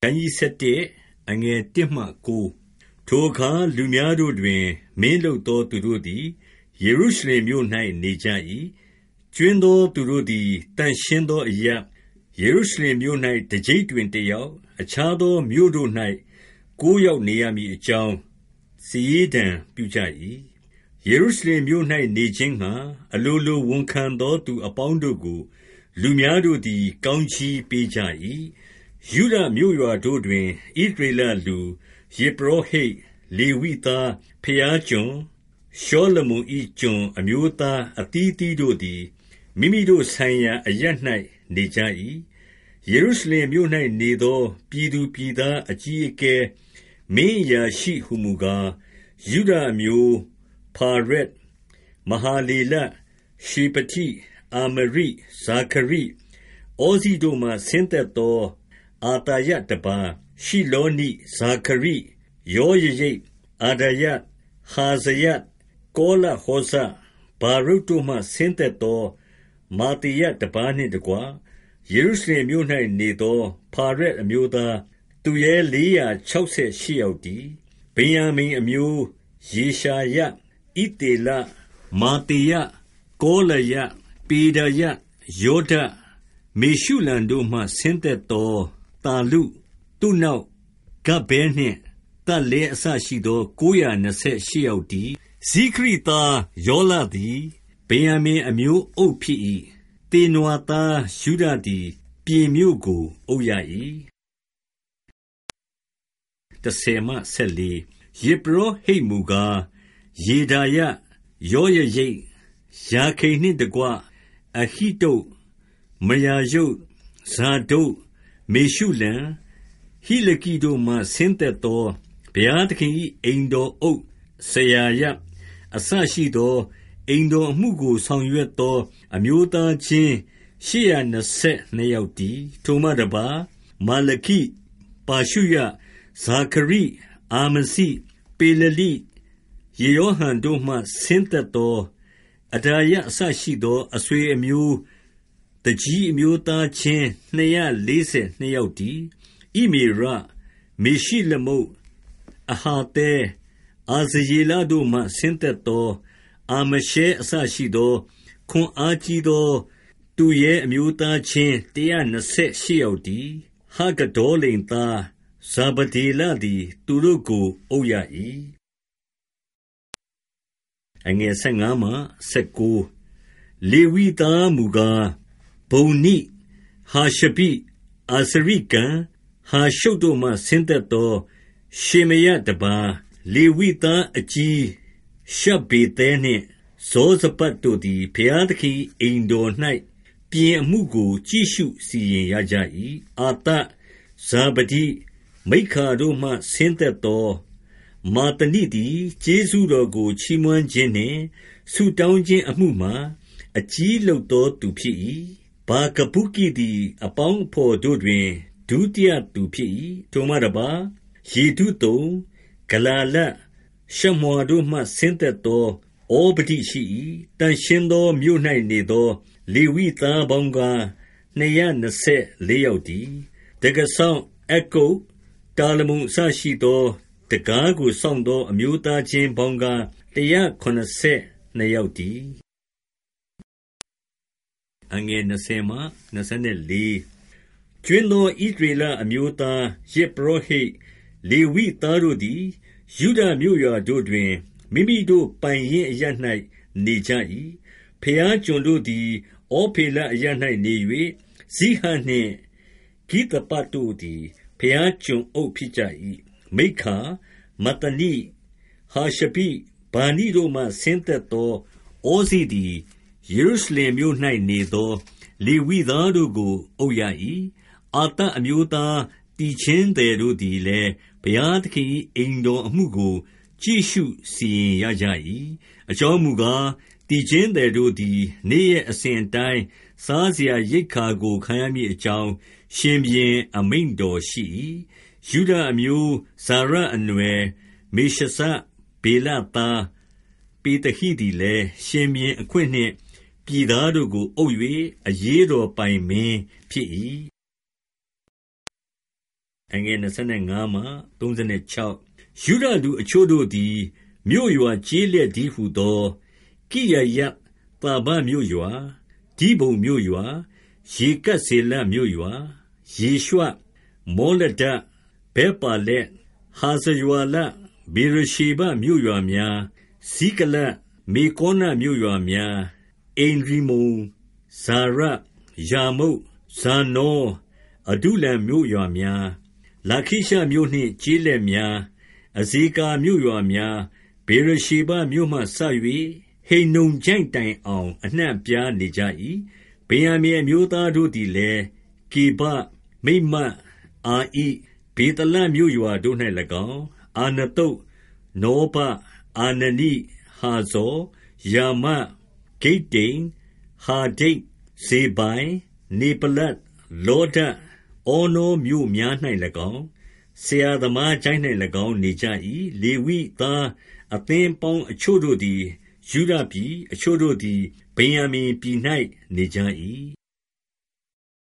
န်ကြီး7အငယ်1မှ9ထိုအခါလူများတို့တွင်မင်းလုပ်သောသူတို့သည်ယေရုရှလင်မြို့၌နေကြ၏ကျွင်းသောသူတို့သည်တန်ရှင်းသောအရပ်ယေရုရှလင်မြို့၌တကြိတ်တွင်တယောက်အခြားသောမြို့တို့၌9ယောက်နေရမည်အကြောင်းစီရင်တံပြုကြ၏ယေရုရှလင်မြို့၌နေခြင်းငှာအလိုလိုဝန်ခံသောသူအပေါင်းတို့ကိုလူများတို့သည်ကောင်းချီးပေးကြ၏ယုဒမြို့ရွာတို့တွင်ဣသရေလလူယေဘရဟိတ်လေဝိသားဖျားကျွန်ရှောလမုန်၏ကျွန်အမျိုးသားအသီးသီးတို့သည်မိမိတို့ဆိုင်ရာအရပ်၌နေကြ၏ယေရုရှလင်မြို့၌နေသောပြည်သူပြည်သားအကြီးအကဲမင်းအရာရှိဟုမူကားယုဒအမျိုးဖာရက်မဟာလေလရှေပတိအာမရိဇာခရိဩဇိတို့မှဆင်းသက်သောအာတာယတပါရှိလောနိဇာခရိယောယရိတ်အာဒယဟာဇယကောလဟောဇဘာရုတ်တို့မှဆင်းသက်သောမာတိယတပါနှင့်တကွယေရုရှလင်မြို့၌နေသောဖာရက်အမျိုးသားသူရဲ468ယောက်တည်းဗင်္ယာမိန်အမျိုးယေရှာယဣတေလမာတေယကောလယပေဒယယောဒမေရှုလံတို့မှဆင်းသက်သောတာလုသူနောက်ဂဗ္ဗဲနှင့်တပ်လဲအစရှိသော928ယောက်တည်းဇိခရိသားယောလသည်ဗင်္ယာမိန်အမျိုးအုပ်ဖြစ်၏တေနွာသားယုဒသည်ပြင်မြို့ကိုအုပ်ရ၏10မှ14ယေဘရဟိတ်မူကားယေဒါယယောယရိတ်ယာခိန်နှင့်တကွအဟိတုမယာယုတ်ဇာဒုတ်မေရှုလံဟိလကိတို့မှဆင်းသက်သောဘုရားသခင်၏အိမ်တော်အုပ်ဆရာယအစရှိသောအိမ်တော်အမှုကိုဆောင်ရွက်သောအမျိုးသားချင်း822ယောက်တည်းထိုမှတပါမာလခိပါရှုယဇာခရိအာမစီပေလလိယေယောဟန်တို့မှဆင်းသက်သောအဒါယအစရှိသောအဆွေအမျိုးတကြီးအမျိုးသားချင်း242ယောက်တည်းဣမေရမေရှိလမုတ်အဟာတဲအာဇယေလတို့မှဆင်းသက်သောအာမရှဲအစရှိသောခွန်အားကြီးသောသူရဲအမျိုးသားချင်း128ယောက်တည်းဟဂဒေါလိန်သားဇာဗဒေလသည်သူတို့ကိုအုပ်ရ၏အငယ်15မှ19လေဝိသားမူကားဗုန်နိဟာရှပိအာစရိကံဟာရှုတ်တို့မှဆင်းသက်သောရှေမယတပါလေဝိသားအကြီးရှဗ္ဗေသဲနှင့်ဇောဇပတ်တို့သည်ဘုရားသခင်အိမ်တော်၌ပြင်အမှုကိုကြည့်ရှုစီရင်ရကြ၏အာတဇာဗဒိမိခါတို့မှဆင်းသက်သောမာတနိသည်ကျေးဇူးတော်ကိုချီးမွမ်းခြင်းနှင့်ဆုတောင်းခြင်းအမှုမှာအကြီးလုပ်သောသူဖြစ်၏ဘာကဗုကိသည်အပေါင်းအဘော်တို့တွင်ဒုတိယသူဖြစ်၏ထိုမှတပါယေဒုသုန်ဂလာလရှမွာတို့မှဆင်းသက်သောဩဗဒိရှိ၏တန်ရှင်းသောမြို့၌နေသောလေဝိသားပေါင်းကား224ယောက်တည်းတက္ကဆောင်အကုတ်တာလမုန်အစရှိသောတကားကိုစောင့်သောအမျိုးသားချင်းပေါင်းကား182ယောက်တည်းအငယ်20မှ24ကျွင်းသောဣသရေလအမျိုးသားယေဘရဟိတ်လေဝိသားတို့သည်ယုဒမြို့ရွာတို့တွင်မိမိတို့ပိုင်ရင်းအရပ်၌နေကြ၏ဖျားကျွန်တို့သည်ဩဖေလအရပ်၌နေ၍ဇိဟနှင့်ဂိသပတ်တို့သည်ဖျားကျွန်အုပ်ဖြစ်ကြ၏မိခာမတနိဟာရှပိဗာနိတို့မှဆင်းသက်သောဩဇိသည်ယေရုရှလင်မြို့၌နေသောလေဝိသားတို့ကိုအုပ်ရ၏အာတအမျိုးသားတည်ခြင်းသည်တို့သည်လည်းဘုရားသခင်၏အိမ်တော်အမှုကိုကြည့်ရှုစီရင်ရကြ၏အကြောင်းမူကားတည်ခြင်းသည်တို့သည်နေ့ရက်အစဉ်အတိုင်းစားစရာရိတ်ခါကိုခံရမည်အကြောင်းရှင်ဘုရင်အမိန့်တော်ရှိ၏ယုဒအမျိုးဇာရအနွယ်မေရှဇဗေလသားပေတဟိသည်လည်းရှင်ဘုရင်အခွင့်နှင့်ပြည်သားတို့ကိုအုပ်၍အရေးတော်ပိုင်မင်းဖြစ်၏ 25မှ36ယုဒလူအချို့တို့သည်မြို့ရွာကျေးလက်ဒီဟုသောကိရယသာဘမြို့ရွာဒီဘုံမြို့ရွာယေကတ်စေလမြို့ရွာယေရွှမောလဒဘဲပါလက်ဟာဇရွာလဘေရရှေဘမြို့ရွာများဇိကလမေကောနမြို့ရွာများအိန္ဒြိမုန်ဇာရယာမုတ်ဇာနောအဒုလံမြို့ရွာများလာခိရှမြို့နှင့်ကျေးလက်များအဇေကာမြို့ရွာများဘေရရှေဘမြို့မှဆ၍ဟိန္နုံချိုင့်တိုင်အောင်အနှံ့ပြားနေကြ၏ဗင်္ယာမိန်အမျိုးသားတို့သည်လည်းကေဘမိတ်မတ်အာဣဘေသလမြို့ရွာတို့၌၎င်းအာနသုတ်နောဘအာနနိဟာဇောယာမဂိတ္တိန်ဟာဒိတ်ဇေဘိုင်နေပလတ်လောဒအောနောမြို့များ၌၎င်းဆရာသမားချိုင်း၌၎င်းနေကြ၏လေဝိသားအသင်းပေါင်းအချို့တို့သည်ယုဒပြည်အချို့တို့သည်ဗင်္ယာမိန်ပြည်၌နေကြ၏